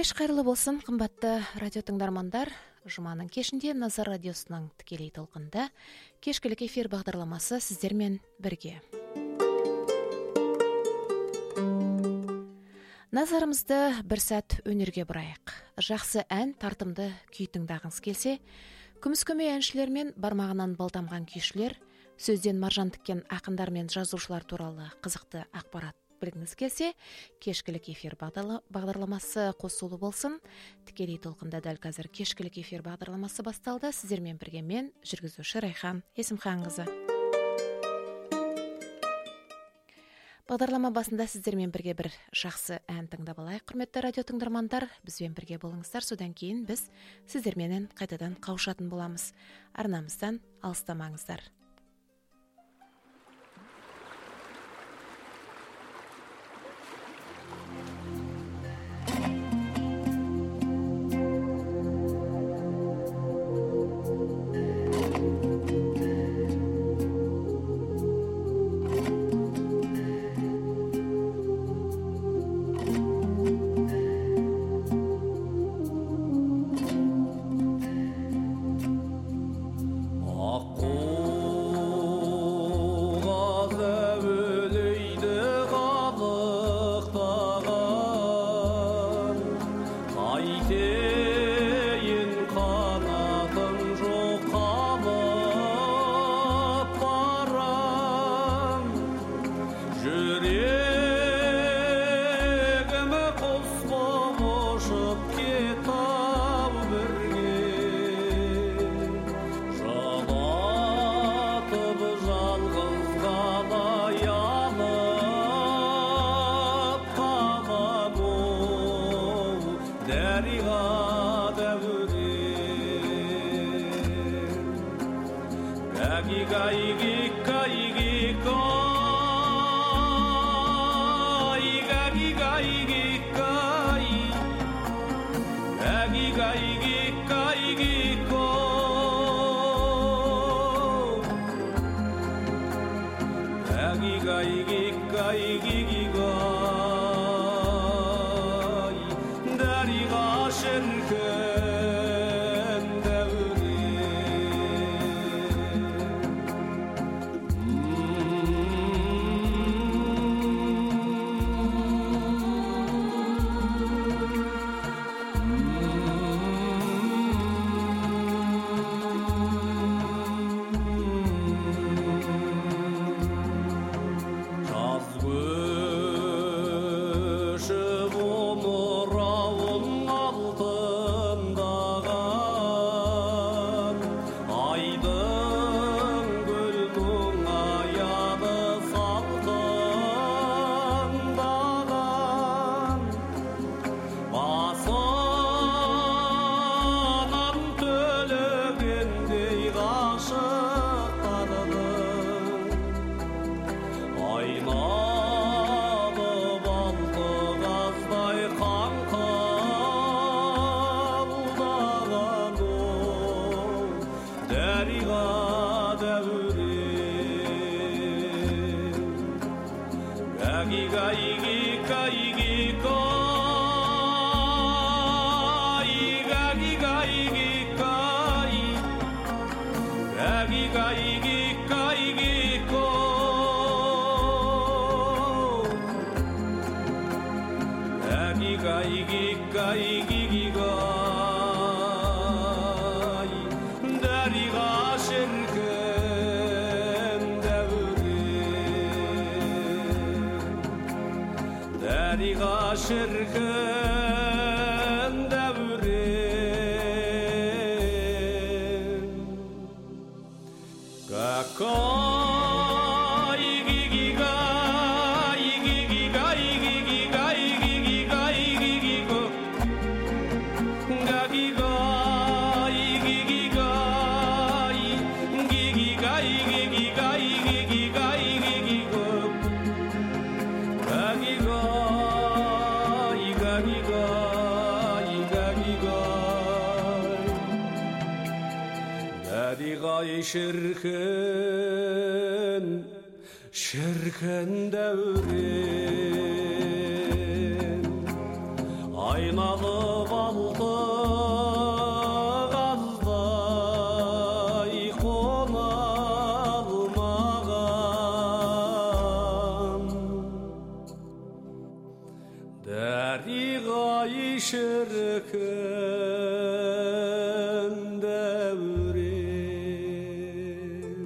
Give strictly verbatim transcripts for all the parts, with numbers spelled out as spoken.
Кеш қайырлы болсын, қымбатты радио тыңдармандар. Жұманың кешінде Назар радиосының тікелей толқында кешкілік эфир бағдарламасы сіздермен бірге. Назарымызды бір сәт өнерге бұрайық. Жақсы ән, тартымды күй тыңдағыңыз келсе, күміс көмей әншілер мен бармағынан балтамған күйшілер, сөзден маржан тіккен ақындар мен жазушылар туралы қызықты ақпарат білгіңіз келсе, кешкілік эфир бағдарламасы қосулы болсын. Тікелей толқында дәл қазір кешкілік эфир бағдарламасы басталды. Сіздермен бірге мен, жүргізуші Райхан Есімханқызы. Бағдарлама басында сіздермен бірге бір жақсы ән тыңдап алайық. Құрметті радио тыңдармандар, бізбен бірге болыңыздар. Содан кейін біз сіздерменен қайтадан қауышатын боламыз. Арнамыздан алыстамаңыздар. Şirkin, şirkin devrin, ay айналып алды қаздай қона алмаған дариға-ай шіркін дәурен.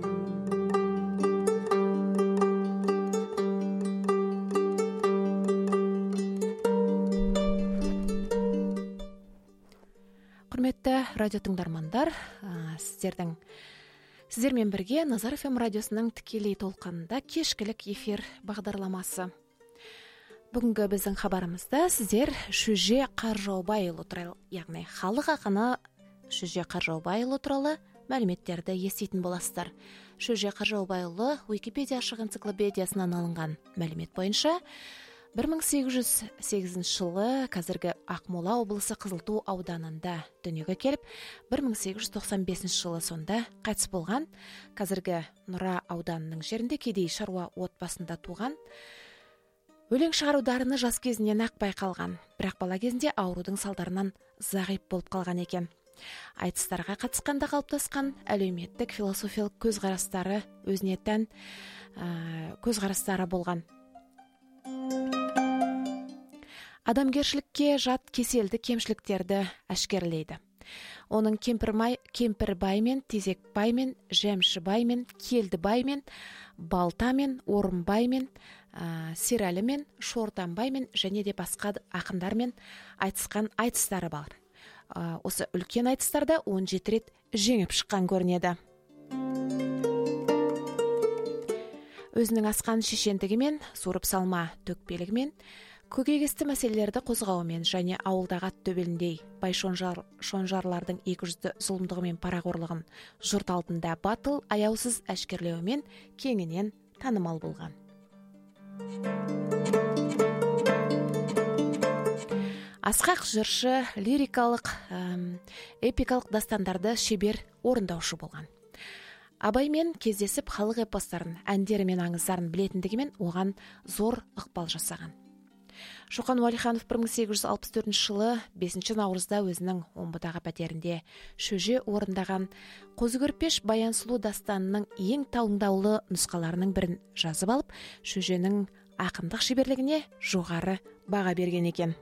Құрметті радио тыңдармандар, сіздердің сіздермен бірге Назар эф эм радиосының тікелей толқынында кешкілік эфир бағдарламасы. Бүгінгі біздің хабарымызда сіздер Шөже Қаржаубайұлы туралы, яғни халық ақыны Шөже Қаржаубайұлы туралы мәліметтерді еститін боласыздар. Шөже Қаржаубайұлы Википедия ашық энциклопедиясынан алынған мәлімет бойынша бір мың сегіз жүз сегізінші жылы қазіргі Ақмола облысы Қызылту ауданында дүниеге келіп, бір мың сегіз жүз тоқсан бесінші жылы сонда қайтыс болған. Қазіргі Нұра ауданының жерінде кедей шаруа отбасында туған. Өлең шығару дарыны жас кезінен ақ байқалған, бірақ бала кезінде аурудың салдарынан зағип болып қалған екен. Айтыстарға қатысқанда қалыптасқан әлеуметтік философиялық көзқарастары өзіне тән ә, көзқарастары болған. Адамгершілікке жат кеселді кемшіліктерді әшкерлейді. Оның кемпірмай, кемпірбаймен, тезекбаймен, жемшібаймен, келдібаймен, балтамен, орынбаймен, ә, серәлімен, шортанбаймен және де басқа ақындармен айтысқан айтыстары бар. Ә, осы үлкен айтыстарда он жеті рет жеңіп шыққан көрінеді. Өзінің асқан шешендігімен, суырып салма төкпелігімен, көкейкесті мәселелерді қозғауымен және ауылдағы ат төбеліндей бай шонжар, шонжарлардың екі жүзді зұлымдығы мен парақорлығын жұрт алдында батыл, аяусыз әшкерлеуімен кеңінен танымал болған. Асқақ жыршы, лирикалық, әм, эпикалық дастандарды шебер орындаушы болған. Абаймен кездесіп халық эпостарын, әндері мен аңыздарын білетіндігімен оған зор ықпал жасаған. Шоқан Уәлиханов бір мың сегіз жүз алпыс төртінші жылы бесінші наурызда өзінің омбыдағы пәтерінде Шөже орындаған Қозы Көрпеш Баян сұлу дастанының ең таңдаулы нұсқаларының бірін жазып алып, Шөженің ақындық шеберлігіне жоғары баға берген екен.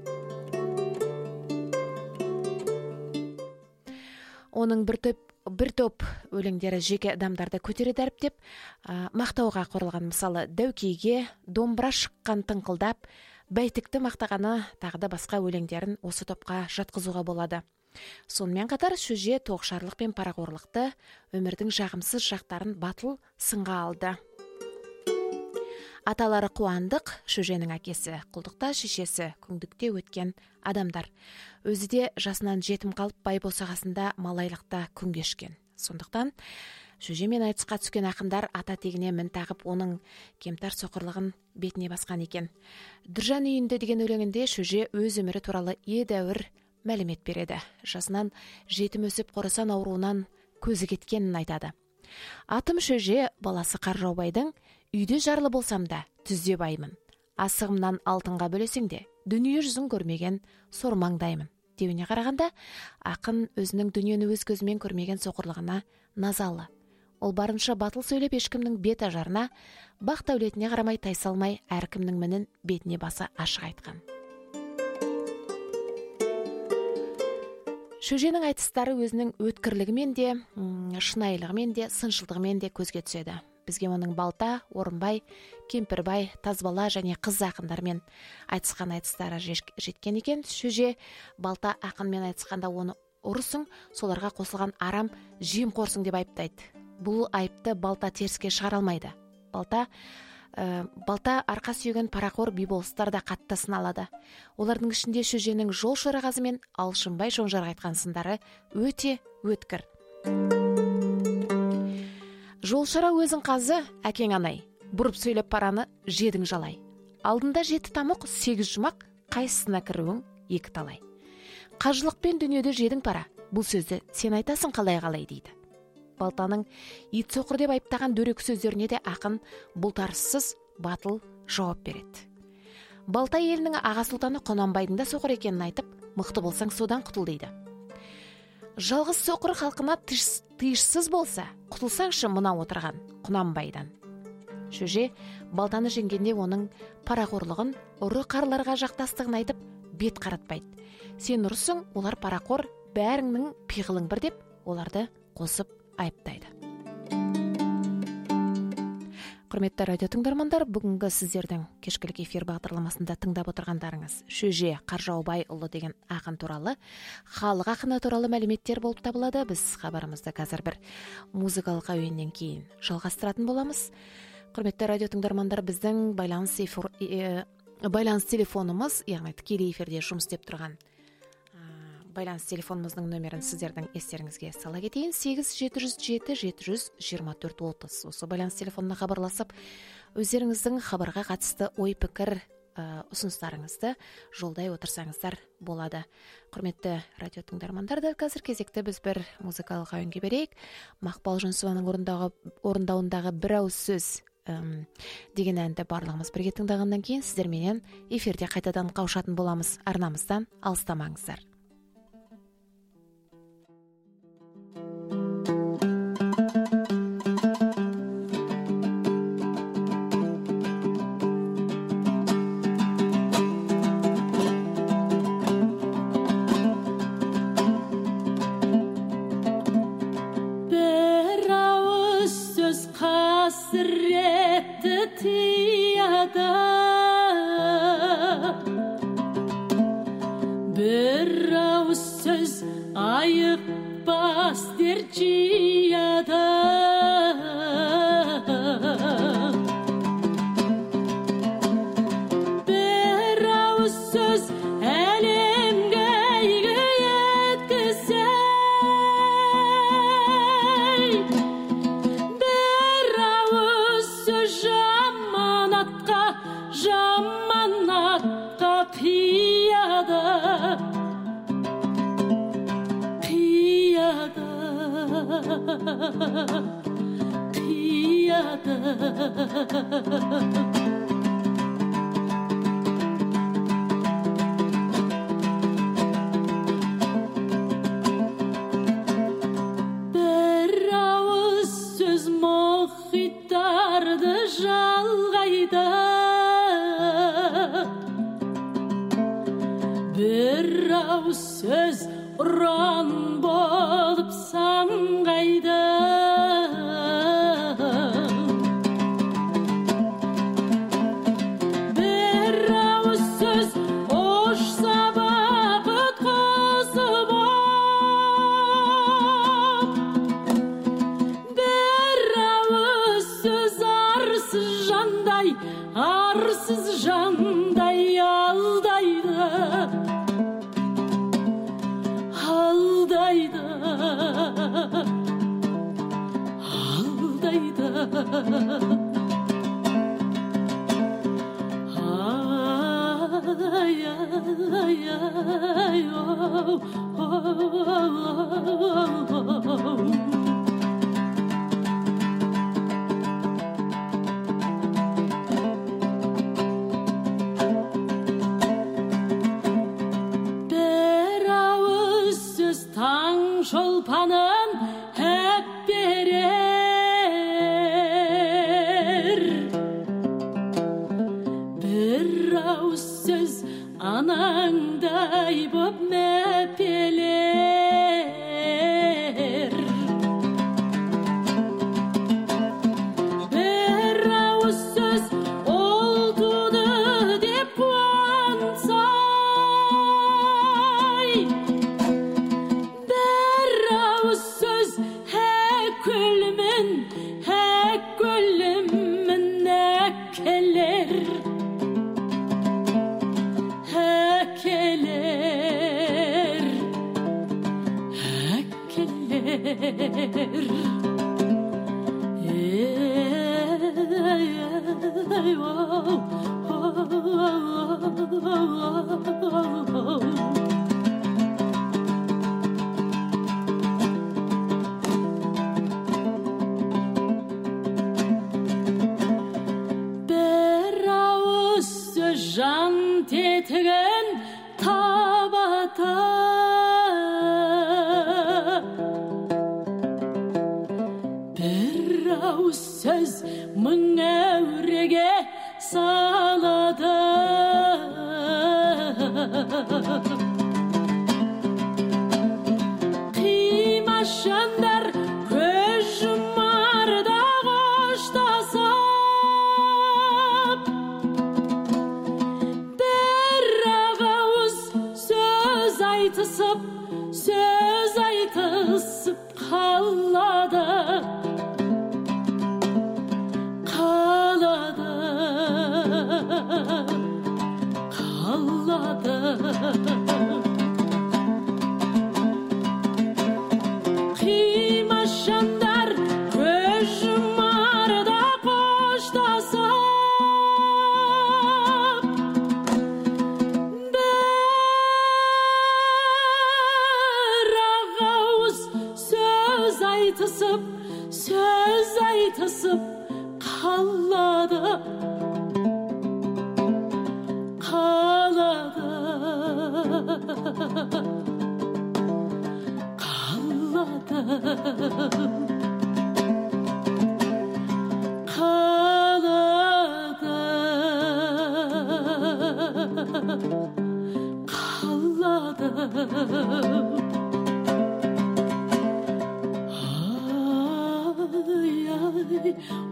Оның бір топ бір топ өлеңдері жеке адамдарды көтере дәріптеп, мақтауға құрылған. Мысалы, Дәукейге домбыра шыққан тыңқылдап, бәйтікті мақтағаны тағы да басқа өлеңдерін осы топқа жатқызуға болады. Сонымен қатар Шөже тоғышарлық пен парақорлықты, өмірдің жағымсыз жақтарын батыл сынға алды. Аталары Қуандық, Шөженің әкесі, құлдықта, шешесі күңдікте өткен адамдар. Өзі де жасынан жетім қалып бай босағасында малайлықта күн кешкен. Сондықтан Шөжемен айтысқа түскен ақындар ата тегіне мін тағып, оның кемтар соқырлығын бетіне басқан екен. Дүржан үйінде деген өлеңінде Шөже өз өмірі туралы едәуір мәлімет береді. Жасынан жетім өсіп қорасан ауруынан көзі кеткенін айтады. Атым Шөже, баласы Қаржаубайдың, үйде жарлы болсам да түзде баймын. Асығымнан алтынға бөлесең де, дүние жүзін көрмеген сормаңдаймын. Деуіне қарағанда, ақын өзінің дүниені өз көзімен көрмеген соқырлығына назалы. Ол барынша батыл сөйлеп ешкімнің бет ажарына, бақ дәулетіне қарамай тайсалмай, әркімнің мінін бетіне баса ашық айтқан. Шөженің айтыстары өзінің өткірлігімен де, шынайылығымен де, сыншылдығымен де көзге түседі. Бізге оның Балта, Орынбай, Кемпірбай, Тазбала және қыз ақындармен айтысқан айтыстары жеткен екен. Шөже Балта ақынмен айтысқанда оны ұрысың, соларға қосылған арам жемқорсың деп айыптайды. Бұл айыпты Балта теріске шығара алмайды. Балта ә, Балта арқа сүйеген парақор би-болыстар да қатты сыналады. Олардың ішінде Шөженің Жол шорағазы мен Алшынбай шонжарға айтқан сындары өте өткір. Жолшыра өзің қазы, әкең анай, бұрып сөйлеп параны жедің жалай. Алдында жеті тамық, сегіз жұмақ, қайсысына кіруің екі талай. Қажылықпен дүниеде жедің пара, бұл сөзді сен айтасың қалай-қалай дейді. Балтаның ит соқыр деп айыптаған дөрекі сөздеріне де ақын бұлтарыссыз батыл жауап береді. Балтай елінің аға сұлтаны Құнанбайдың да соқыр екенін айтып, мықты болсаң содан құтыл дейді. Жалғыз соқыр халқына тыйышсыз болса, құтылсаңшы мына отырған Құнанбайдан. Шөже балтаны жеңгенде оның парақорлығын, ұры қарларға жақтастығын айтып, бет қаратпайды. Сен ұрысың, олар парақор, бәріңнің пиғылың бір деп, оларды қосып айыптайды. Құрметті радио тыңдармандар, бүгінгі сіздердің кешкілік эфир бағдарламасында тыңдап отырғандарыңыз Шөже Қаржаубайұлы деген ақын туралы, халық ақыны туралы мәліметтер болып табылады. Біз хабарымызды қазір бір музыкалық әуеннен кейін жалғастыратын боламыз. Құрметті радио тыңдармандар, біздің байланыс эфир, е, байланыс телефонымыз, яғни тікелей эфирде жұмыс істеп тұрған байланыс телефонымыздың нөмірін сіздердің естеріңізге сала кетейін: сегіз жеті жүз жеті жеті жүз жиырма төрт отыз. Осы байланыс телефонына хабарласып, өздеріңіздің хабарға қатысты ой пікір ұсыныстарыңызды жолдай отырсаңыздар болады. Құрметті радио тыңдармандар, дәл қазір кезекті біз бір музыкалық әуенге берейік. Мақпал Жүнісованың орындауындағы бір ауыз сөз деген әнді барлығымыз бірге тыңдағаннан кейін сіздерменен эфирде қайтадан қауышатын боламыз. Арнамыздан алыстамаңыздар. Bir ağız söz ayıkmaz der cihada. Bir ağız söz elimge yetkise, bir ağız söz jamanatka jamanatka piyada. Piyada, bir ağız söz muhitardı жалғайда, bir ağız söz ұран болып саңғайда. Bir ağız söz ұшса бақыт құсы боп, bir ağız söz арсыз жандай, арсыз жандай алдайды, aldaydı, aldaydı. Ay, ay, ay, oh, oh, oh, oh. Şolpanın hep verir, bir ağız söz ananday bob mepeler, bir ağız söz oldudu dep kuansay, söz hekülümün hekülümün hekeler, hekeler, hekeler. Ey, ey, oh, oh, oh, oh. Can тетігін табата. Бір ауыз сөз мың әуреге салады. Қимашандар көз жұмарда қоштасып, бір ауыз сөз айтысып, сөз айтысып қалады. Қалады, қалады. Қимашандар көз жұмарда қоштасып, бір ауыз сөз айтысып, сөз айтысып қалады. Қалады, қалады, қалады, қалады. Ай, ай,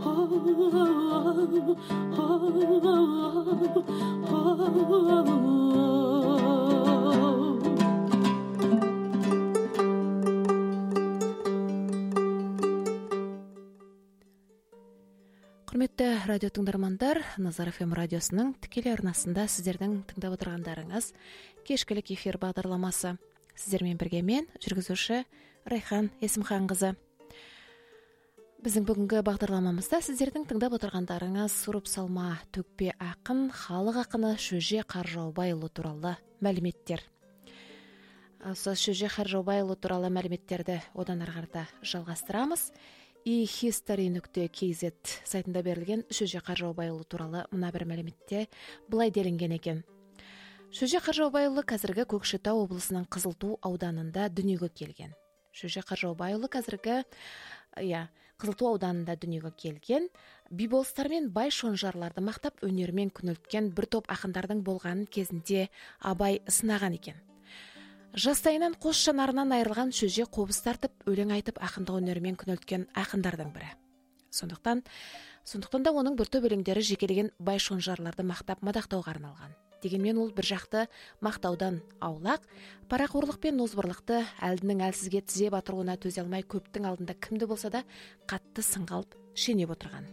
Құрметті радио тыңдармандар, Назар эф эм радиосының тікелей арнасында сіздердің тыңдап отырғандарыңыз кешкілік эфир бағдарламасы. Сіздермен бірге мен, жүргізуші Райхан Есімханқызы. Біздің бүгінгі бағдарламамызда сіздердің тыңдап отырғандарыңыз Сұрып салма төкпе ақын, халық ақыны Шөже Қаржаубайұлы туралы мәліметтер. Осы Шөже Қаржаубайұлы туралы мәліметтерді одан ары қарата жалғастырамыз. и хистори нүкте кей зет сайтында берілген Шөже Қаржаубайұлы туралы мына бір мәліметте былай делінген екен. Шөже Қаржаубайұлы қазіргі Көкшетау облысының Қызылту ауданында дүниеге келген. Шөже Қаржаубайұлы қазіргі иә, Қызылту ауданында дүниеге келген. Би-болыстар мен бай шонжарларды мақтап өнермен күнелткен бір топ ақындардың болғанын кезінде Абай сынаған екен. Жастайынан қос жанарынан айырылған Шөже қобыз тартып, өлең айтып ақындық өнермен күнелткен ақындардың бірі. Сондықтан, сондықтан да оның бір топ өлеңдері жекелеген бай шонжарларды мақтап мадақтауға арналған. Дегенмен ол бір жақты мақтаудан аулақ, парақорлық пен озбырлықты әлдінің әлсізге тізе батыруына төзе алмай көптің алдында кімді болса да қатты сынға алып шенеп отырған.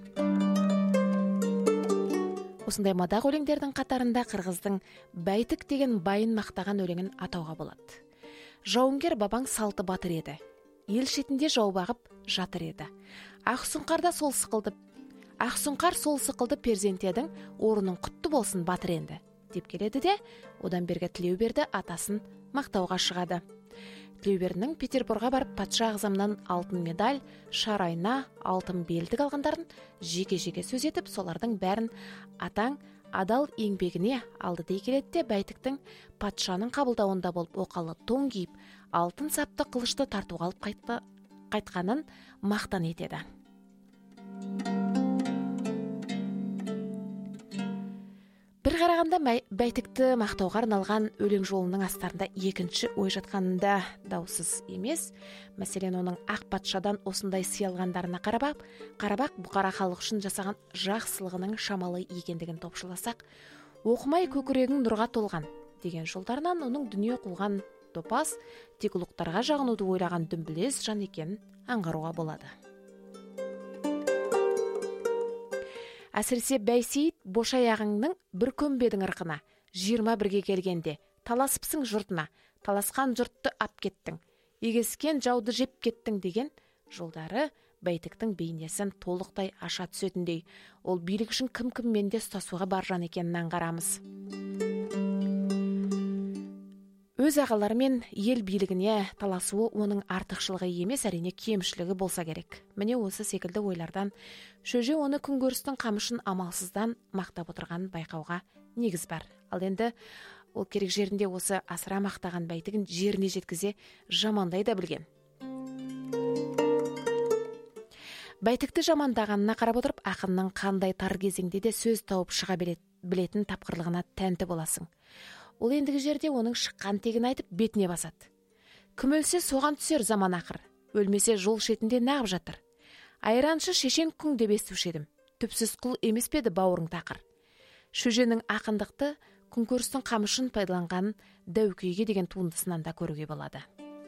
Осындай мадақ өлеңдердің қатарында қырғыздың Бәйтік деген байын мақтаған өлеңін атауға болады. Жауынгер бабаң салты батыр еді, ел шетінде жау бағып жатыр еді. Ақсұңқарда сол сықылды, Ақсұңқар сол сықылды перзент едің, орының құтты болсын батыр енді, деп келеді де, одан бергі Тілеуберді атасын мақтауға шығады. Тілеубердінің Петербурға барып патша ағзамнан алтын медаль, шарайна, алтын белдік алғандарын жеке-жеке сөз етіп, солардың бәрін атаң адал еңбегіне алды дей келеді де, Бәйтіктің патшаның қабылдауында болып оқалы тон киіп, алтын сапты қылышты тартуға алып қайтты, қайтқанын мақтан етеді. Бір қарағанда Бәйтікті мақтауға арналған өлең жолының астарында екінші ой жатқанында даусыз емес. Мәселен, оның ақ патшадан осындай сый алғандарына қарабақ, қарабақ бұқара халық үшін жасаған жақсылығының шамалы екендігін топшыласақ, оқымай көкірегің нұрға толған деген жолдарынан оның дүние қуған топас, тек ұлықтарға жағынуды ойлаған дүмбілез жан екенін аңғаруға болады. Әсіресе Бәйсейіт бошаяғыңның бір көмбедің ырқына, жиырма бірге келгенде, таласыпсың жұртына, таласқан жұртты ап кеттің, егескен жауды жеп кеттің деген жолдары Бәйтіктің бейнесін толықтай аша түсетіндей, ол билік үшін кім-кіммен де ұстасуға бар жан екенін аңғарамыз. Өз ағаларымен ел билігіне таласуы оның артықшылығы емес, әрине кемшілігі болса керек. Міне осы секілді ойлардан Шөже оны күнкөрістің қамышын амалсыздан мақтап отырғанын байқауға негіз бар. Ал енді ол керек жерінде осы асыра мақтаған бәйтігін жеріне жеткізе жамандай да білген. Бәйтікті жамандағанына қарап отырып, ақынның қандай тар кезеңде де сөз тауып шыға білетін тапқырлығына тәнті боласың. Ол ендігі жерде оның шыққан тегін айтып бетіне басады. Кім өлсе соған түсер заман ақыр, өлмесе жол шетінде нағып жатыр. Айраншы шешен күң деп естуші едім, түпсіз құл емес педі бауырың тақыр. Шөженің ақындықты күнкөрістің қамышын пайдаланғанын Дәукейге деген туындысынан да көруге болады.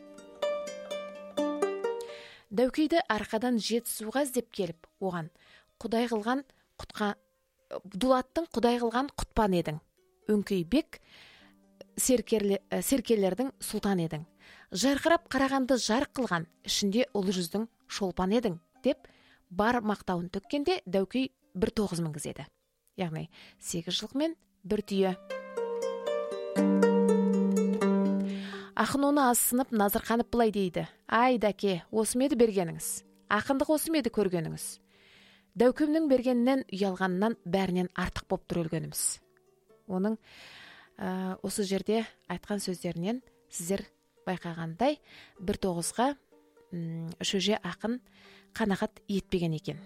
Дәукейді арқадан жет суға іздеп келіп, оған құдай қылған құтқа дулаттың құдай қылған құтпан едің. Өңкей бек серкелердің сұлтан едің. Жарқырап қарағанды жарық қылған, ішінде ұлы жүздің шолпан едің, деп бар мақтауын төккенде Дәукей бір тоғыз мінгізеді. Яғни сегіз жылқы мен бір түйе. Ақын оны азсынып, назырқанып былай дейді: ай дәке, осы меді бергеніңіз? Ақындық осы меді көргеніңіз? Дәукемнің бергенінен, ұялғанынан бәрінен артық боп тұр өлгеніміз. Оның ә, осы жерде айтқан сөздерінен сіздер байқағандай бір тоғызға шөже ақын қанағат етпеген екен.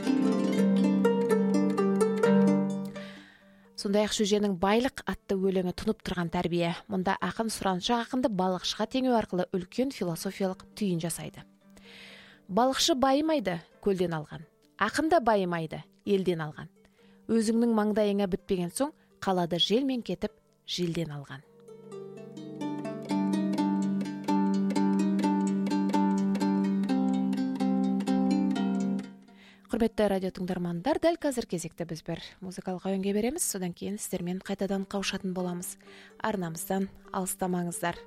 Сондай-ақ шөженің байлық атты өлеңі тұнып тұрған тәрбие. Мұнда ақын сұраншақ ақынды балықшыға теңеу арқылы үлкен философиялық түйін жасайды. Балықшы байымайды, көлден алған. Ақын да байымайды, елден алған. Өзіңнің маңдайыңа бітпеген соң, қалады желмен кетіп, желден алған. Құрметті радио тыңдармандар, дәл қазір кезекті біз бір музыкалық әуенге береміз, содан кейін сіздермен қайтадан қауышатын боламыз. Арнамыздан алыстамаңыздар.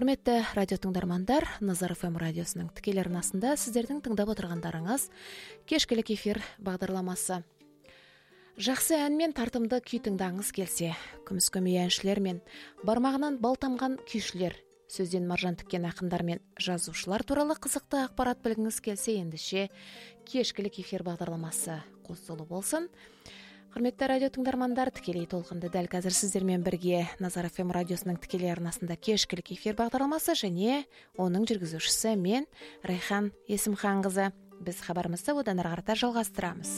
Құрметті радио тыңдармандар, Назар эф эм радиосының тікелей арнасында сіздердің тыңдап отырғандарыңыз кешкілік эфир бағдарламасы. Жақсы ән мен тартымды күй тыңдағыңыз келсе, күміс көмей әншілер мен бармағынан бал тамған күйшілер, сөзден маржан тіккен ақындар мен жазушылар туралы қызықты ақпарат білгіңіз келсе, ендеше кешкілік эфир бағдарламасы қосылу болсын. Құрметті радио тыңдармандар, тікелей толқынды дәл қазір сіздермен бірге Назар эф эм радиосының тікелей арнасында кешкілік эфир бағдарламасы және оның жүргізушісі мен Райхан Есімханқызы. Біз хабарымызды одан ары қарата жалғастырамыз.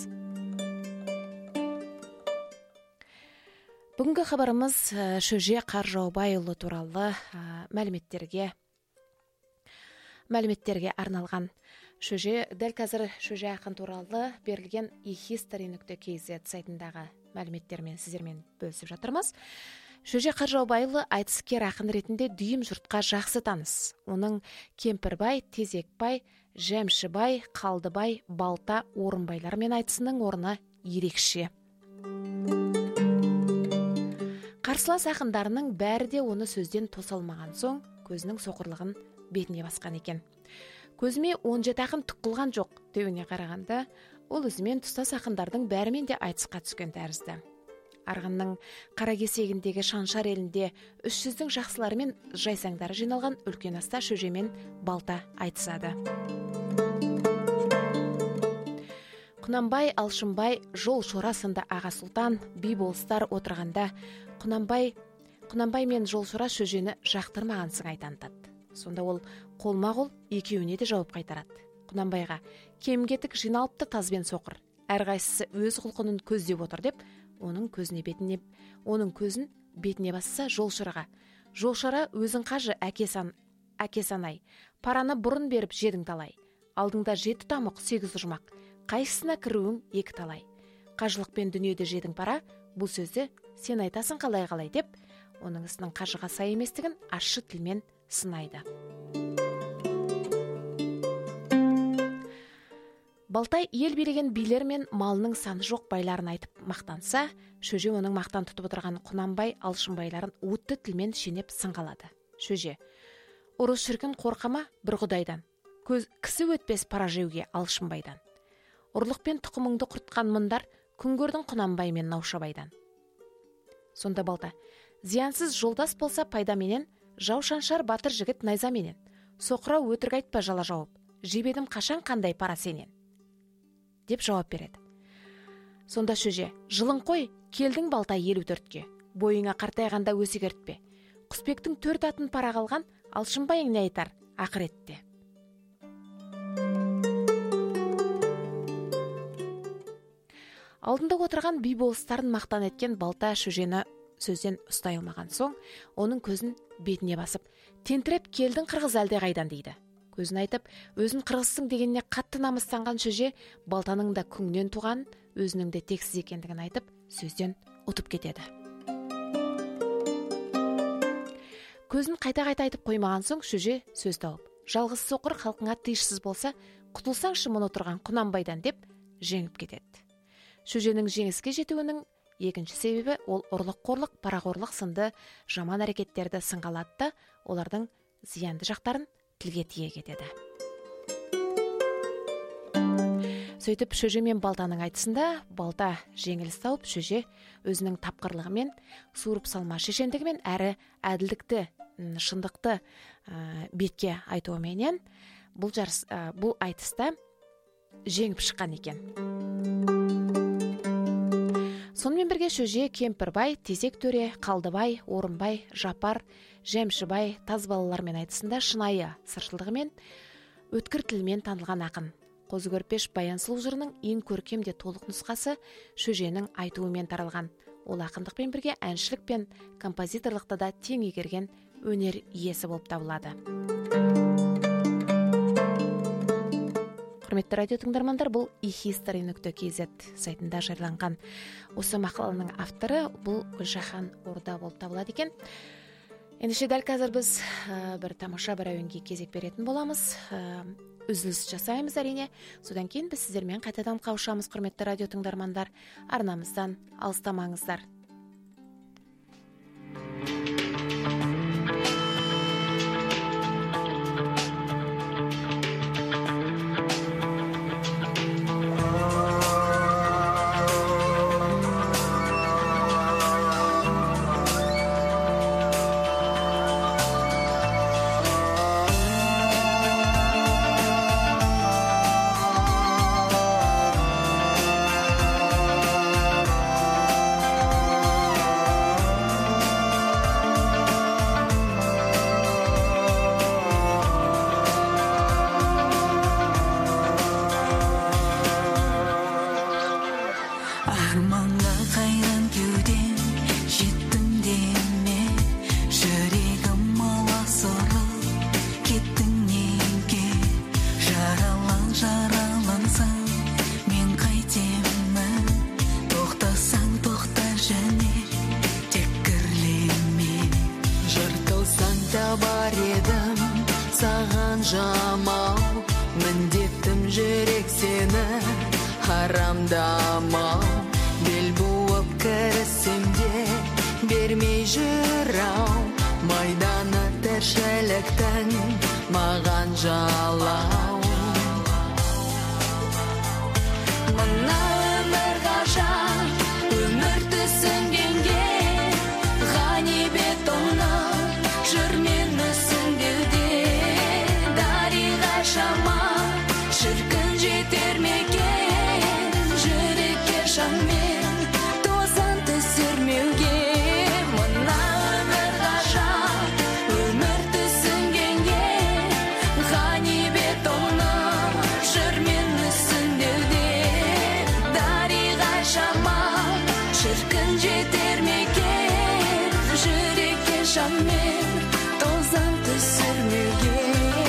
Бүгінгі хабарымыз Шөже Қаржаубайұлы туралы мәліметтерге мәліметтерге арналған. Шөже, дәл қазір Шөже ақын туралы берілген и хистори нүкте кей зет сайтындағы мәліметтермен сіздермен бөлісіп жатырмыз. Шөже Қаржаубайұлы айтыскер ақын ретінде дүйім жұртқа жақсы таныс. Оның Кемпірбай, Тезекбай, Жәмшібай, Қалдыбай, Балта, Орынбайлармен айтысының орны ерекше. Қарсылас ақындарының бәрі де оны сөзден тосалмаған соң, көзінің соқырлығын бетіне басқан екен. Көзіме он жеті ақын түк қылған жоқ деуіне қарағанда, ол өзімен тұстас ақындардың бәрімен де айтысқа түскен тәрізді. Арғынның Қаракесегіндегі Шаншар елінде үш жүздің жақсылары мен жайсаңдары жиналған үлкен аста Шөже мен Балта айтысады. Құнанбай, Алшынбай, Жолшора сынды аға сұлтан, би болыстар отырғанда, Құнанбай, Құнанбай мен Жолшора Шөжені жақтырмаған сыңай танытады. Сонда ол қолма-қол екеуіне де жауап қайтарады. Құнанбайға кем-кетік жиналыпты тазбен соқыр. Әрқайсысы өз құлқынын көздеп отыр деп, оның көзіне бетіне, оның көзін бетіне басса Жолшораға. Жолшора өзің қажы әкесан, әкесанай, параны бұрын беріп жедің талай. Алдыңда жеті тамық, сегіз ұрмақ, қайсысына кіруің екі талай. Қажылықпен дүниеде жедің пара, бұл сөзді сен айтасың қалай-қалай деп, оның ісінің қажыға сай еместігін ащы тілмен сынайды. Балтай ел билеген билер мен малының саны жоқ байларын айтып мақтанса, Шөже оның мақтан тұтып отырған Құнанбай, Алшынбайларын уытты тілмен шенеп сынғалады. Шөже: ұрыс шіркін қорқама бір құдайдан, көз кісі өтпес пара жеуге Алшынбайдан. Ұрлықпен тұқымыңды құртқан мұндар, күн көрдің Құнанбай мен Наушабайдан. Сонда Балта: зиянсыз жолдас болса пайдаменен, жау Шаншар батыр жігіт найзаменен. Соқыра өтірік айтпа жала жауып, жебедім қашан қандай пара сенен, деп жауап береді. Сонда Шөже: жылың қой, келдің Балта елу төртке, бойыңа қартайғанда өсегертпе. Құсбектің төрт атын пара қалған, Алшынбайың не айтар ақыретте. Алдында отырған би болыстарын мақтан еткен Балта Шөжені сөзден ұстай алмаған соң, оның көзін бетіне басып, тентіреп келдің қырғыз әлде қайдан дейді. Көзін айтып, өзін қырғызсың дегеніне қатты намыстанған Шөже Балтаның да күңнен туған, өзінің де тексіз екендігін айтып, сөзден ұтып кетеді. Көзін қайта-қайта айтып қоймаған соң, Шөже сөз тауып: жалғыз соқыр халқыңа тиышсыз болса, құтылсаңшы мұны тұрған Құнанбайдан деп жеңіп кетеді. Шөженің жеңіске жетуінің екінші себебі ол ұрлық-қорлық, парақорлық сынды жаман әрекеттерді сынғалады да, олардың зиянды жақтарын тілге тиек етеді. Сөйтіп Шөже мен Балтаның айтысында Балта жеңіліс тауып, Шөже өзінің тапқырлығымен, суырып салма шешендігімен әрі әділдікті, шындықты ә, бетке айтуыменен бұл жарыс, ә, бұл айтыста жеңіп шыққан екен. Сонымен бірге Шөже Кемпірбай, Тезек төре, Қалдыбай, Орынбай, Жапар, Жәмшібай, таз балалармен айтысында шынайы сыршылдығымен, өткір тілмен танылған ақын. Қозы көрпеш Баян сұлу жырының ең көркем де толық нұсқасы Шөженің айтуымен таралған. Ол ақындықпен бірге әншілік пен композиторлықты да тең игерген өнер иесі болып табылады. Құрметті радио тыңдармандар, бұл и хистори нүкте кей зет сайтында жарияланған осы мақаланың авторы бұл Гүлжахан Орда болып табылады екен. Ендеше дәл қазір біз ә, бір тамаша бір әуенге кезек беретін боламыз. Ә, үзіліс жасаймыз әрине. Содан кейін біз сіздермен қайтадан қауышамыз, құрметті радио тыңдармандар. Арнамыздан алыстамаңыздар. маған жамау, міндеттім жүрек сені харамдамау. Бел буып кірісем де бермей жүрау, майданы тіршіліктің маған жалау. Мына өмір ғажап, өмір түсінгенге ғанибет оны жүрмен мүсіндеуде. Дариға шама шіркін жетер мекен, жүрекке шаммен тозан түсірмеуге. Мына өмір ғажап, өмір түсінгенге ғанибет оны жүрмен мүсіндеуде. Дариға шама шіркін жетер мекен, жүрекке шаммен тозан түсірмеуге.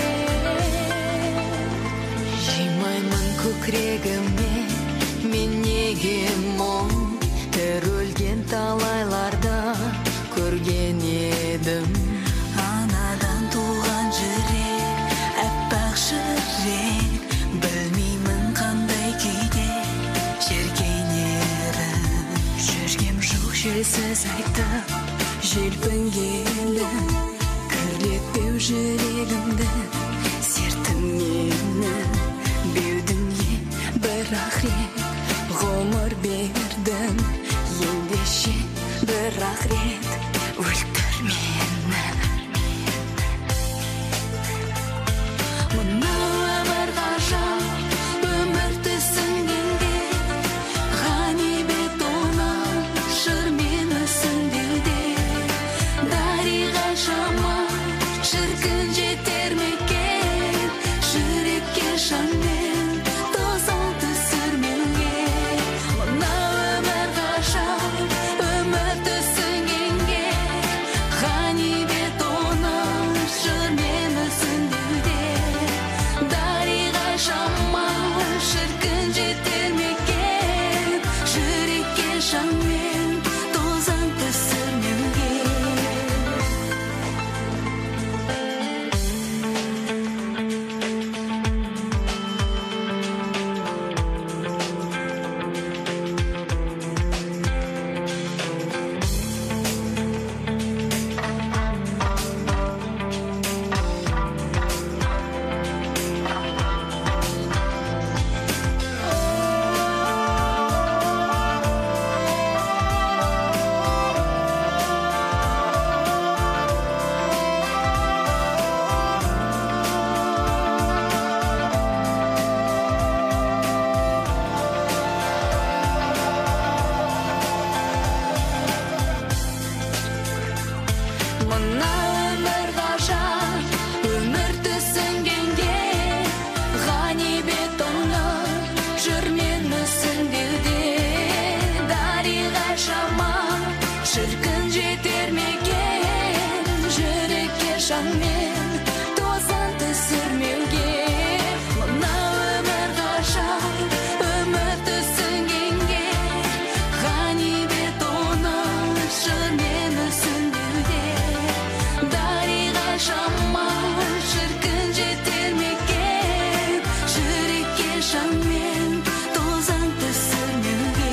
Жимаймын көкірегіме мен неге мұң, өлген талайларда көрген едім. Анадан туған жүрек, әппақ жүрек, білмеймін қандай күйде жеркенерім. Жүргем жоқ желсіз айтып, желпінгелі, күрлетпеу жүрегімді, сертім мені. Беудің е бір ақрет, ғұмыр бердім, ендеше бір ақрет өлтір мені. Мына өмір ғажап, өмір түсінгенде ғанибет оны жырмен мүсіндеуде. Дариға шама шіркін жетер мекен, жүрекке шаммен тозан түсірмеуге. Мына өмір ғажап, өмір түсінгенге ғанибет оны жырмен мүсіндеуде. Дариға шама шіркін жетер мекен, жүрекке шаммен тозан түсірмеуге. Мына өмір ғажап, өмір түсінгенге ғанибет оны жүрмен мүсіндеуде. Дариға шама шіркін жетер мекен, жүрекке шаммен тозан түсірмеуге. Мына өмір ғажап, өмір түсінгенге ғанибет оны жүрмен мүсіндеуде. Дариға шама шіркін жетер мекен, жүрекке шаммен тозан түсірмеуге.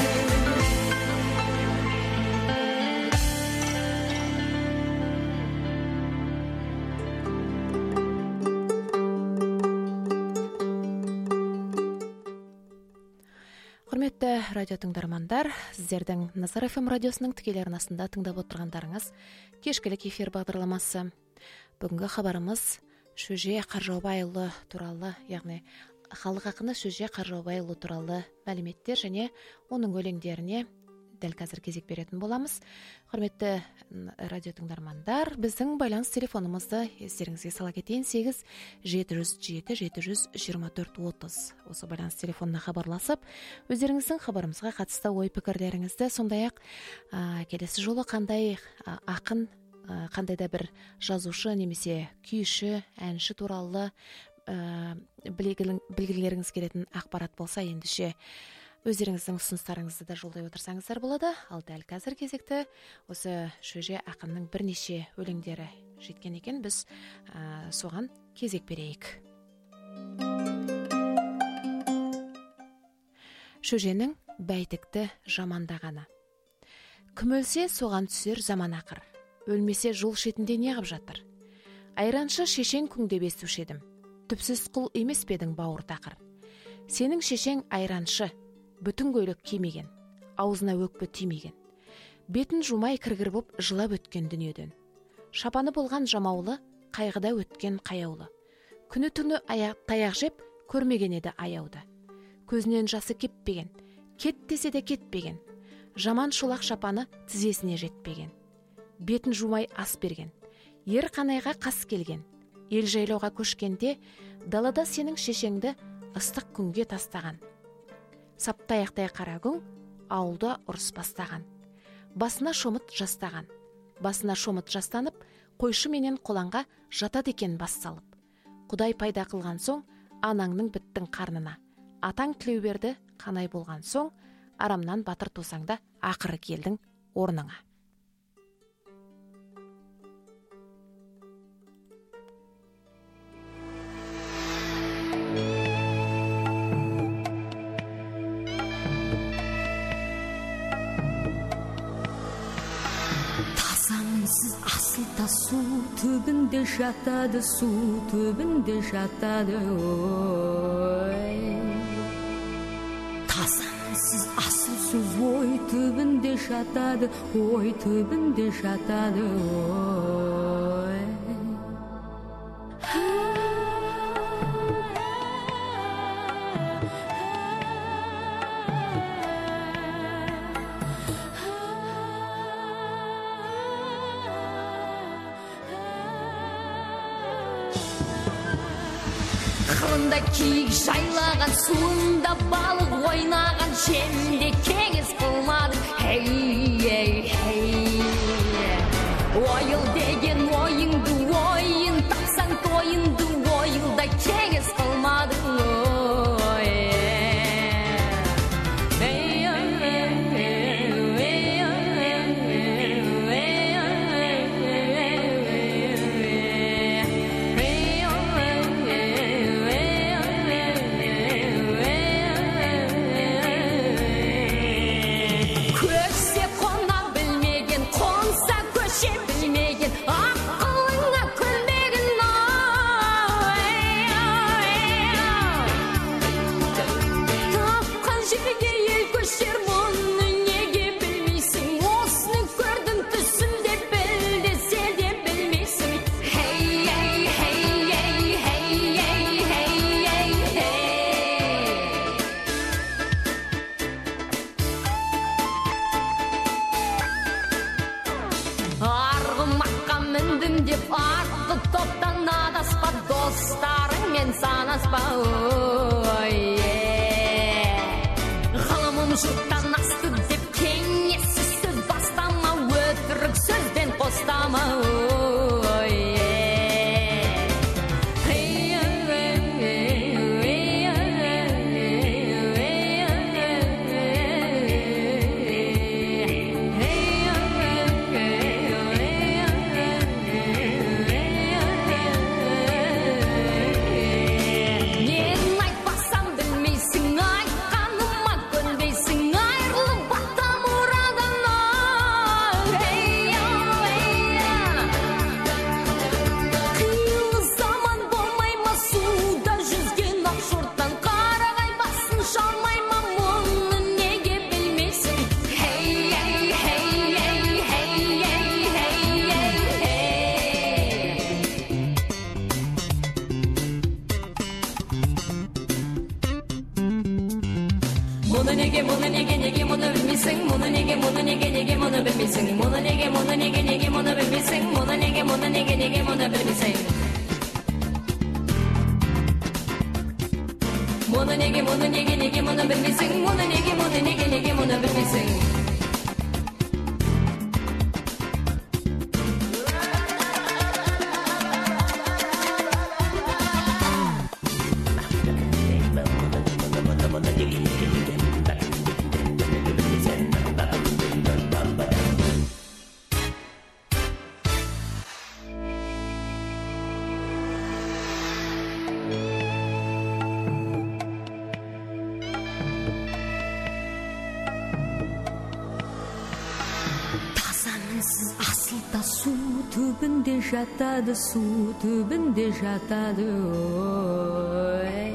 Құрметті радио тыңдармандар, сіздердің Назар эф эм радиосының тікелей арнасында тыңдап отырғандарыңыз кешкілік эфир бағдарламасы. Бүгінгі хабарымыз Шөже Қаржаубайұлы туралы, яғни халық ақыны Шөже Қаржаубайұлы туралы мәліметтер және оның өлеңдеріне дәл қазір кезек беретін боламыз. Құрметті радио тыңдармандар, біздің байланыс телефонымызды естеріңізге сала кетейін: сегіз жеті жүз жеті жеті жүз жиырма төрт отыз. Осы байланыс телефонына хабарласып, өздеріңіздің хабарымызға қатысты ой пікірлеріңізді, сондай-ақ келесі жолы қандай ақын, қандай да бір жазушы немесе күйші, әнші туралы білгілеріңіз келетін ақпарат болса, ендеше өздеріңіздің ұсыныстарыңызды да жолдай отырсаңыздар болады. Ал дәл қазір кезекті осы Шөже ақынның бірнеше өлеңдері жеткен екен, біз ә, соған кезек берейік. Шөженің бәйтікті жамандағаны. Кім өлсе, соған түсер заман ақыр. Өлмесе жол шетінде неғып жатыр? Айраншы шешең күңдеп естуші едім. Түпсіз құл емес педің бауыр тақыр. Сенің шешең айраншы, бүтін көйлек кимеген, аузына өкпе тимеген. Бетін жумай кіргір боп жылап өткен дүниеден. Шапаны болған жамаулы, қайғыда өткен қаяулы. Күні түні аяқ таяқ жеп, көрмеген еді аяуды. Көзінен жасы кеппеген, кет десе де кетпеген. Жаман шолақ шапаны тізесіне жетпеген. Бетін жумай ас берген. Ер қанайға қас келген. Ел жайлауға көшкенде, далада сенің шешеңді ыстық күнге тастаған. Саптаяқтай қара күн, ауылда ұрыс бастаған. Басына шомыт жастаған. Басына шомыт жастанып, қойшы менен қоланға жатады екен бас салып. Құдай пайда қылған соң, анаңның біттің қарнына. Атаң тілеуберді қанай болған соң, арамнан батыр тосаңда ақыры келдің орныңа. Tasамынсыз асыл тасу, түбінде жатады су, түбінде жатады ой. Tasамынсыз асыл сөз ой, түбінде жатады, ой, түбінде жатады ой. Қырында киік жайлаған, суында балық ойнаған, шемде кеңес қылмадың, хей, хей. Ойыл деген ойыңды, ойын тапсаң тойынды, ойылда кеңес қылмадың, ой. Санаспа ой, ғылымым жұрттан асты деп кеңессіз сөз бастама, өтірік сөзден қостама ой. Мұны неге, мұны неге, неге мұны білмейсің? Мұны неге, мұны неге, неге мұны білмейсің? Мұны неге, мұны неге, неге мұны білмейсің? Мұны неге, мұны неге, неге мұны білмейсің? Мұны неге, мұны неге, неге мұны білмейсің? Мұны неге, мұны неге, неге мұны білмейсің? түбінде жатады, су түбінде жатады. Ой,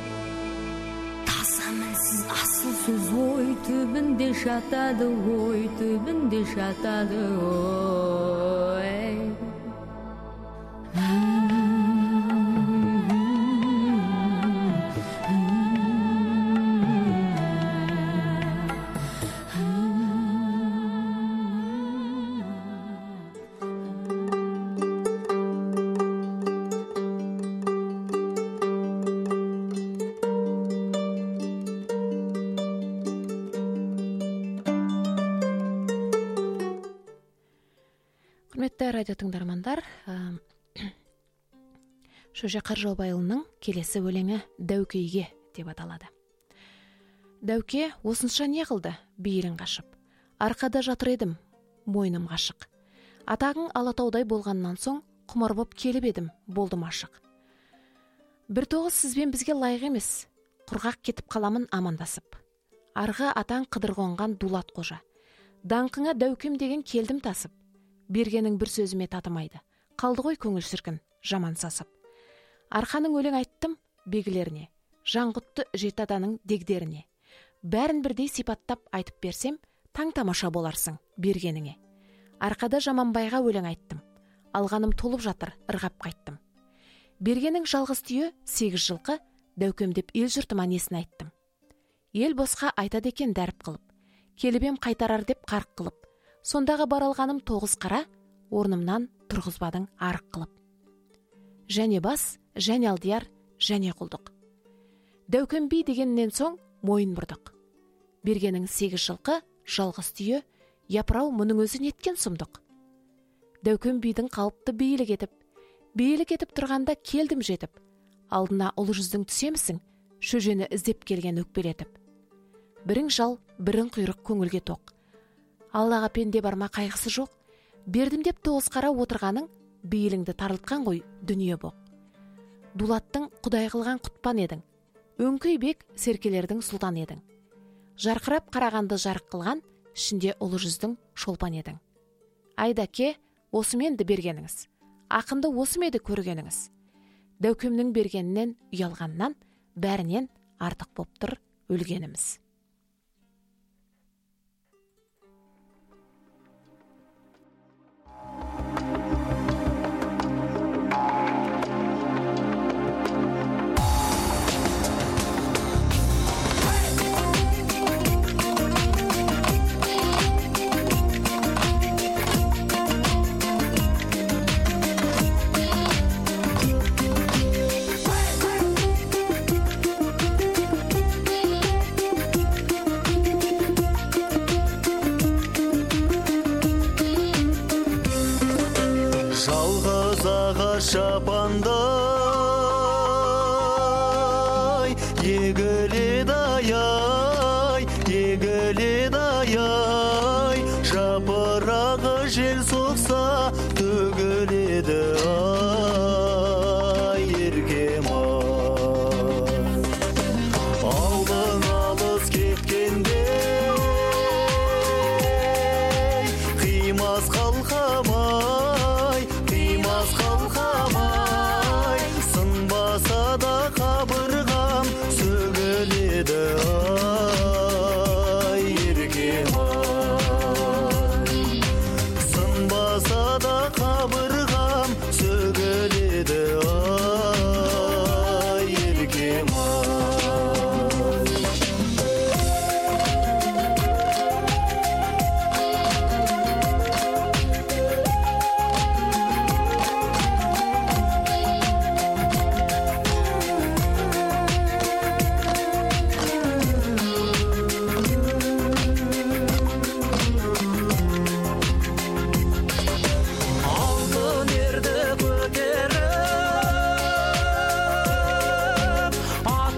таза мінсіз асыл сөз ой түбінде жатады, ой түбінде жатады. Ой, Құрметті радио тыңдармандар, Шөже Қаржаубайұлының келесі өлеңі Дәукейге деп аталады. Дәуке осынша не қылды, бейілін қашып. Арқада жатыр едім, мойным ғашық. Атағың Алатаудай болғаннан соң, құмар боп келіп едім, болдым ашық. Бір тоғыз сізбен бізге лайық емес, құрғақ кетіп қаламын амандасып. Арғы атаң қыдыр қонған Дулат қожа. Даңқыңа Дәукем деген келдім тасып. Бергенің бір сөзіме татымайды. Қалды ғой көңіл шіркін, жаман сасып. Арқаның өлең айттым бегілеріне, жаңғұтты жетаданың дегдеріне. Бәрін бірдей сипаттап айтып берсем, таң тамаша боларсың бергеніңе. Арқада Жаманбайға өлең айттым. Алғаным толып жатыр, ырғап қайттым. Бергенің жалғыз түйе, сегіз жылқы, Дәукем деп ел жұртыма несін айттым. Ел босқа айтады екен дәріп қылып, келібем қайтарар деп қарқ қылып. Сондағы бар алғаным тоғыз қара, орнымнан тұрғызбадың арық қылып. Және бас, және алдияр, және құлдық. Дәукем би дегеннен соң мойын бұрдық. Бергенің сегіз жылқы, жалғыз түйе, япырау мұның өзі неткен сұмдық. Дәукем бидің қалыпты бейілі кетіп, бейілі кетіп тұрғанда келдім жетіп. Алдына ұлы жүздің түсемісің, шөжені іздеп келген өкпелетіп. Бірің жал, бірің құйрық көңілге тоқ. Аллаға пенде барма қайғысы жоқ, бердім деп тоғыз қара отырғаның, бейіліңді тарылтқан ғой дүние боқ. Дулаттың құдай қылған құтпан едің, өңкей бек серкелердің сұлтан едің. Жарқырап қарағанды жарық қылған, ішінде ұлы жүздің шолпан едің. Айдаке, осыменді бергеніңіз, ақынды осымеді көргеніңіз. Дәукемнің бергенінен ұялғаннан, бәрінен артық боптыр өлгеніміз. Шапандай егіледі ай, егіледі ай, жапырағы жел соқса төгіледі ай, еркем ай. Алдың алыс кеткенде қимас қалқамай, қимас қалқамай, сынбаса да қабырғам сөгіледі ай, еркем ай. Сынбаса да қабырғам сөгіледі ай, еркем ай. Алтын ерді көтеріп, ат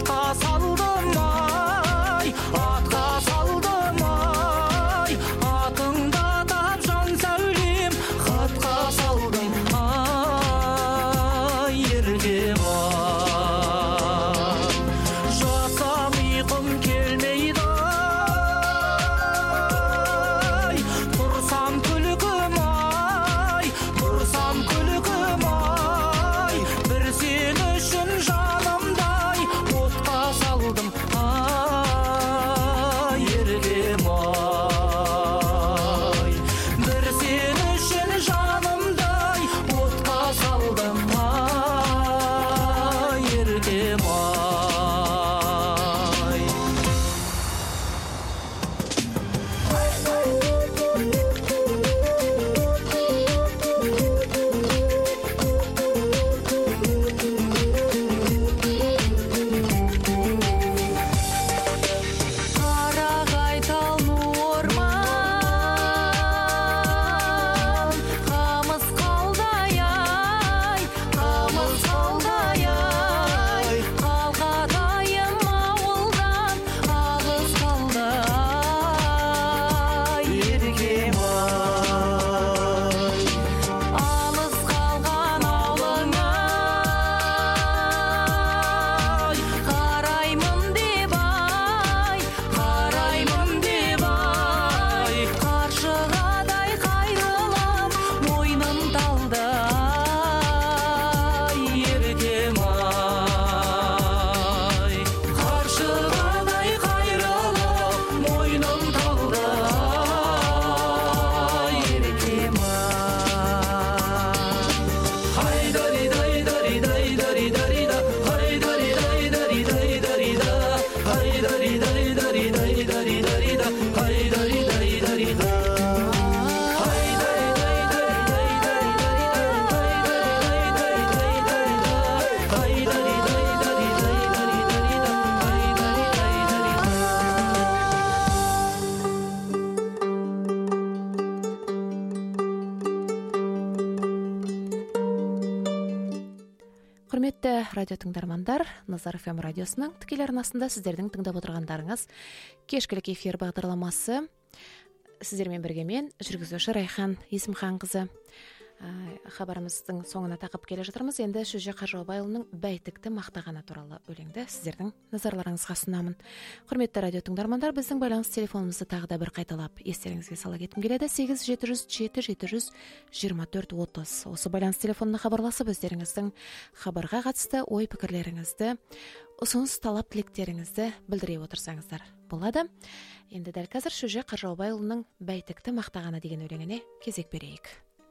радио тыңдармандар, Назар эф эм радиосының тікелей арнасында сіздердің тыңдап отырғандарыңыз кешкілік эфир бағдарламасы. Сіздермен бірге мен, жүргізуші Райхан Есімханқызы. Хабарымыздың соңына тақып келе жатырмыз. Енді Шөже Қаржаубайұлының бәйтікті мақтағаны туралы өлеңді сіздердің назарларыңызға ұсынамын. Құрметті радио тыңдармандар, біздің байланыс телефонымызды тағы да бір қайталап естеріңізге сала кеткім келеді. сегіз жеті жүз жеті жеті жүз жиырма төрт отыз. Осы байланыс телефонына хабарласып, өздеріңіздің хабарға қатысты ой пікірлеріңізді, ұсыныс талап тілектеріңізді білдіре отырсаңыздар болады. Енді дәл қазір Шөже Қаржаубайұлының бәйтікті мақтағаны деген өлеңіне кезек берейік.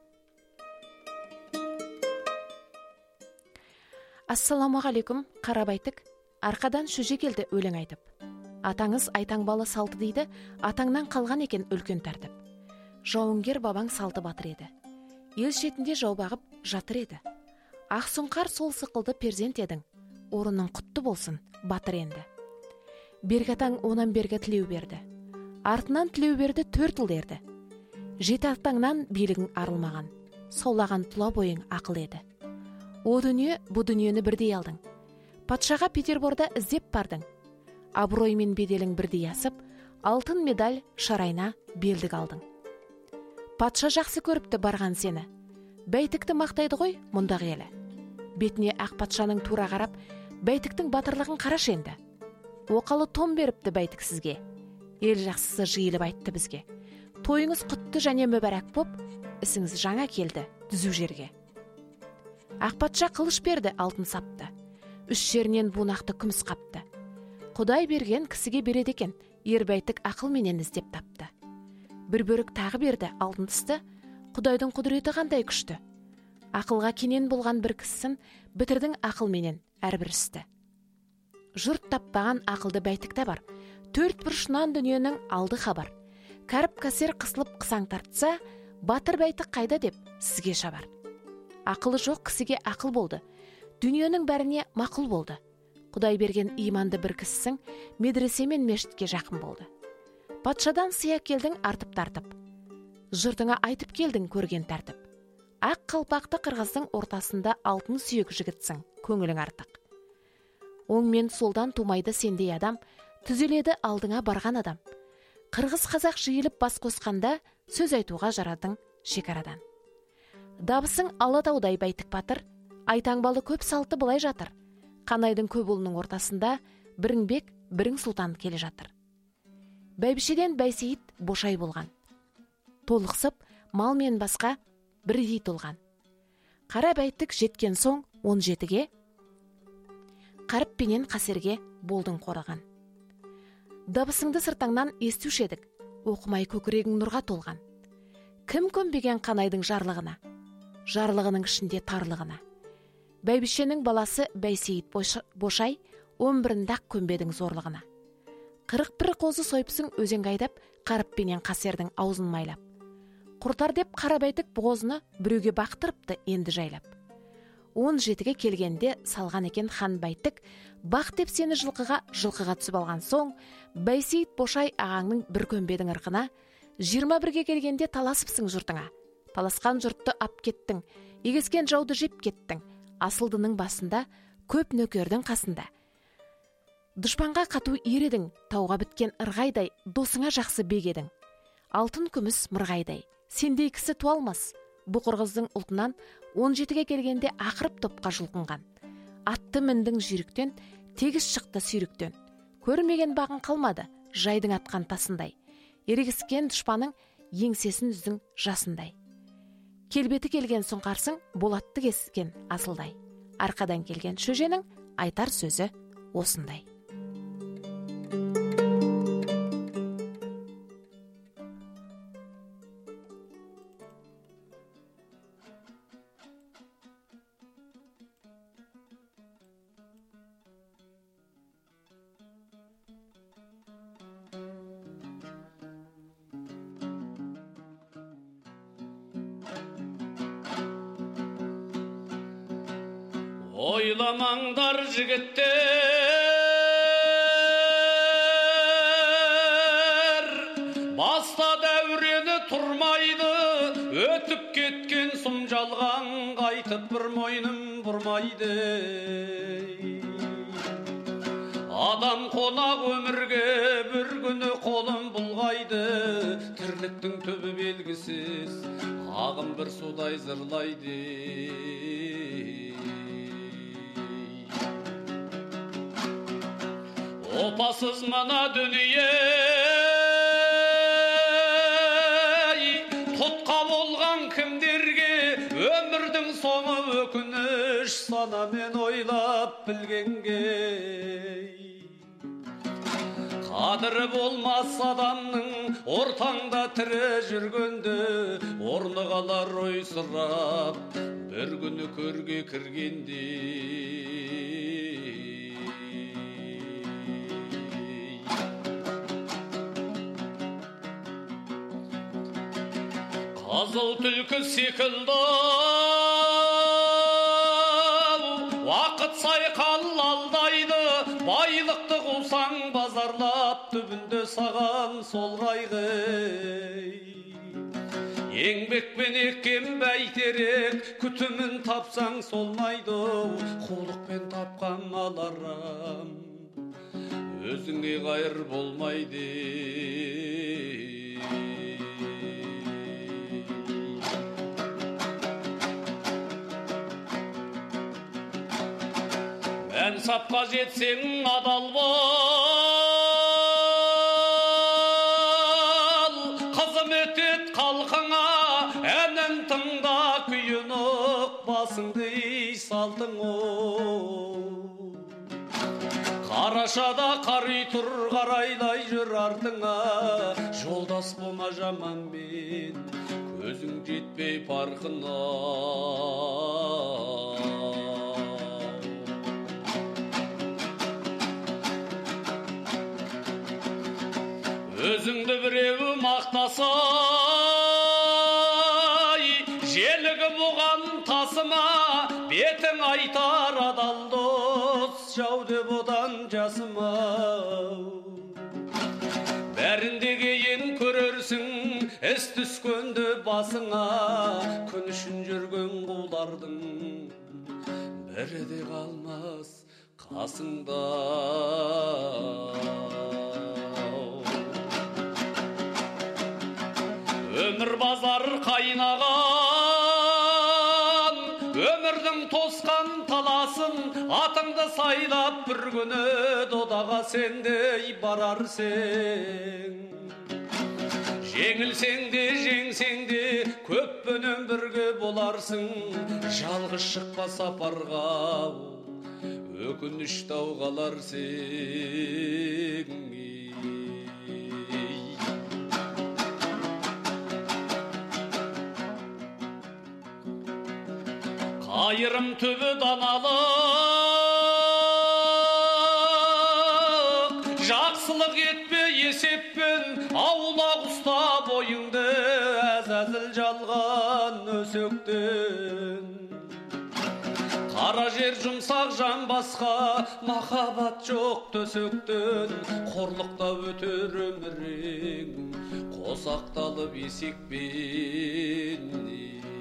Ассаламағалейкум, қара бәйтік. Арқадан Шөже келді өлең айтып. Атаңыз айтаңбалы салты дейді, атаңнан қалған екен үлкен тәртіп. Жауынгер бабаң салты батыр еді. Ел шетінде жау бағып жатыр еді. Ақ сұңқар сол сықылды перзент едің. Орының құтты болсын, батыр енді. Бергі атаң онан бергі тілеу берді. Артынан тілеу берді төрт ұл ерді. Жеті атаңнан билігің арылмаған. Солаған тұла бойың ақыл еді. О дүние, бұ дүниені бірдей алдың. Патшаға Петерборда іздеп бардың. Абырой мен беделің бірдей асып, алтын медаль шарайна белдік алдың. Патша жақсы көріпті барған сені. Бәйтікті мақтайды ғой мұндағы елі. Бетіне ақ патшаның тура қарап, бәйтіктің батырлығын қараш енді. Оқалы том беріпті бәйтік сізге. Ел жақсысы жиылып айтты бізге. Тойыңыз құтты және мүбәрәк боп, ісіңіз жаңа келді дүзу жерге. Ақ патша қылыш берді алтын сапты. Үш жерінен бунақты күміс қапты. Құдай берген кісіге береді екен, ер бәйтік ақыл менен іздеп тапты. Бір бөрік тағы берді алтын тісті, Құдайдың құдіреті қандай күшті. Ақылға кенен болған бір кісісін бітірдің ақыл менен әрбір істі. Жұрт таппаған ақылды бәйтікте бар. Төрт бұрышынан дүниенің алды хабар. Кәріп кәсер қысылып қысаң тартса, батыр бәйтік қайда деп сізге шабар. Ақылы жоқ кісіге ақыл болды. Дүниенің бәріне мақұл болды. Құдай берген иманды бір кісісің, медресе мен мешітке жақын болды. Патшадан сыя келдің артып тартып. Жұртыңа айтып келдің көрген тәртіп. Ақ қалпақты қырғыздың ортасында алтын сүйек жігітсің, көңілің артық. Оң мен солдан тумайды сендей адам, түзеледі алдыңа барған адам. Қырғыз қазақ жиылып бас қосқанда, сөз айтуға жарадың шекарадан. Дабысың Алатаудай бәйтік батыр, айтаңбалы көп салты былай жатыр. Қанайдың көп ұлының ортасында бірің бек, бірің сұлтан келе жатыр. Бәйбішеден Бәйсейіт бошай болған. Толықсып, мал мен басқа бірдей толған. Қара бәйтік жеткен соң он жетіге, қарып пенен қасерге болдың қораған. Дабысыңды сыртаңнан естуші едік, оқымай көкірегің нұрға толған. Кім көнбеген Қанайдың жарлығына? Жарлығының ішінде тарлығына. Бәйбішенің баласы Бәйсейіт бошай, он бірінде-ақ көнбедің зорлығына. Қырық бір қозы сойыпсың өзен қайдап, қарып пенен қасердің аузын майлап. Құртар деп қара бәйтік боғозыны біреуге бақтырыпты енді жайлап. Он жетіге келгенде салған екен хан бәйтік, бақ деп сені жылқыға, жылқыға түсіп алған соң, Бәйсейіт бошай ағаңның бір көнбедің ырқына, жиырма бірге келгенде таласыпсың жұртыңа. Таласқан жұртты ап кеттің, егескен жауды жеп кеттің, асылдының басында, көп нөкердің қасында. Дұшпанға қату ередің, тауға біткен ырғайдай, досыңа жақсы бегедің. Алтын күміс мырғайдай, сендей кісі туалмас. Бұ қырғыздың ұлтынан он жетіге келгенде ақырып топқа жұлқынған. Атты міндің жүйріктен, тегіс шықты сүйріктен. Көрмеген бағын қалмады, жайдың атқан тасындай. Ерегіскен дұшпаның еңсесін үздің жасындай. Келбеті келген сұңқарсың, болатты кескен асылдай. Арқадан келген Шөженің айтар сөзі осындай. Ойламаңдар жігіттер, баста дәурені тұрмайды, өтіп кеткен сұм жалған қайтып бір мойным бұрмайды. адам қонақ өмірге бір күні қолын бұлғайды, тірліктің түбі белгісіз ағын бір судай зырлайды. Опасыз мына дүние тұтқа болған кімдерге өмірдің соңы өкініш санамен ойлап білгенге. Қадірі болмас адамның ортаңда тірі жүргенде, орны қалар ойсырап бір күні көрге кіргенде. Қызыл түлкі секілді уақыт сайқал алдайды, байлықты қусаң базарлап түбінде саған сол қайғы. Еңбекпен еккен бәйтерек күтімін тапсаң солмайды, қулықпен тапқан аларам өзіңе қайыр болмайды. Сапқа жетсең адал бол, қызмет ет халқыңа, әнін тыңда күйін ұқ, басыңды салтың ол. Қарашада қари тұр қарайлай жүр артыңа, жолдас болма жаманмен, көзің жетпей парқына. Өзіңді біреуі мақтасай, желігі бұған тасыма, бетің айтар адал дос, жау деп одан жасыма. Бәрінде кейін көрерсің, іс түскенді басыңа, күн үшін жүрген құлардың бірі де қалмас қасыңда. Өмір базар қайнаған, өмірдің тосқан таласын, атыңды сайлап бір күні додаға сендей барарсың. Жеңілсең де, жеңсең де, көппенен бірге боларсың, жалғыз шықпа сапарға, өкініш тау қаларсың. Айырым түбі даналық, жақсылық етпе есеппен, аулақ ұста бойыңды әзәзіл жалған өсектен. Қара жер жұмсақ жан басқа, махаббат жоқ төсектен, қорлықта өтер өмірің, қосақталып есекпен.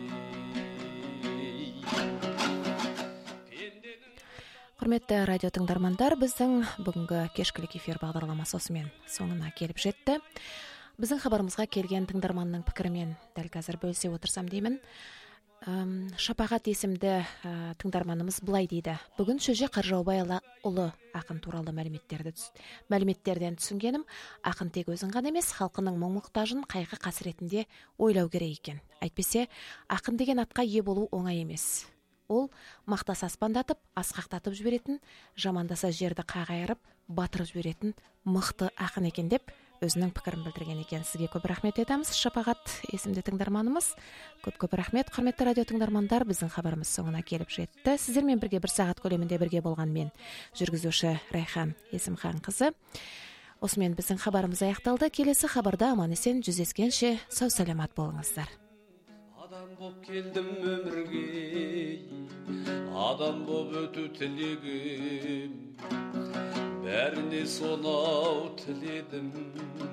Құрметті радио тыңдармандар, біздің бүгінгі кешкілік эфир бағдарламасы осымен соңына келіп жетті. Біздің хабарымызға келген тыңдарманның пікірімен дәл қазір бөлісе отырсам деймін. Шапағат есімді тыңдарманымыз былай дейді: бүгін Шөже Қаржаубай ұлы ақын туралы мәліметтерден түсінгенім, ақын тек өзін ғана емес, халқының мұң-мұқтажын қайғы қасіретінде ойлау керек екен. Әйтпесе, ақын деген атқа ие болу оңай емес. Ол мақтаса аспандатып, асқақтатып жіберетін, жамандаса жерді қағайырып, батырып жіберетін мықты ақын екен деп өзінің пікірін білдірген екен. Сізге көп рахмет етеміз, Шапағат есімді тыңдарманымыз. Көп-көп рахмет, құрметті радио тыңдармандар. Біздің хабарымыз соңына келіп жетті. Сіздермен бірге бір сағат көлемінде бірге болған мен, жүргізуші Райхан Есімханқызы. Осымен біздің хабарымыз аяқталды. Келесі хабарда аман есен жүздескенше сау саламат болыңыздар. Адам боп келдім өмірге, адам боп өту тілегім, бәріне сонау тіледім.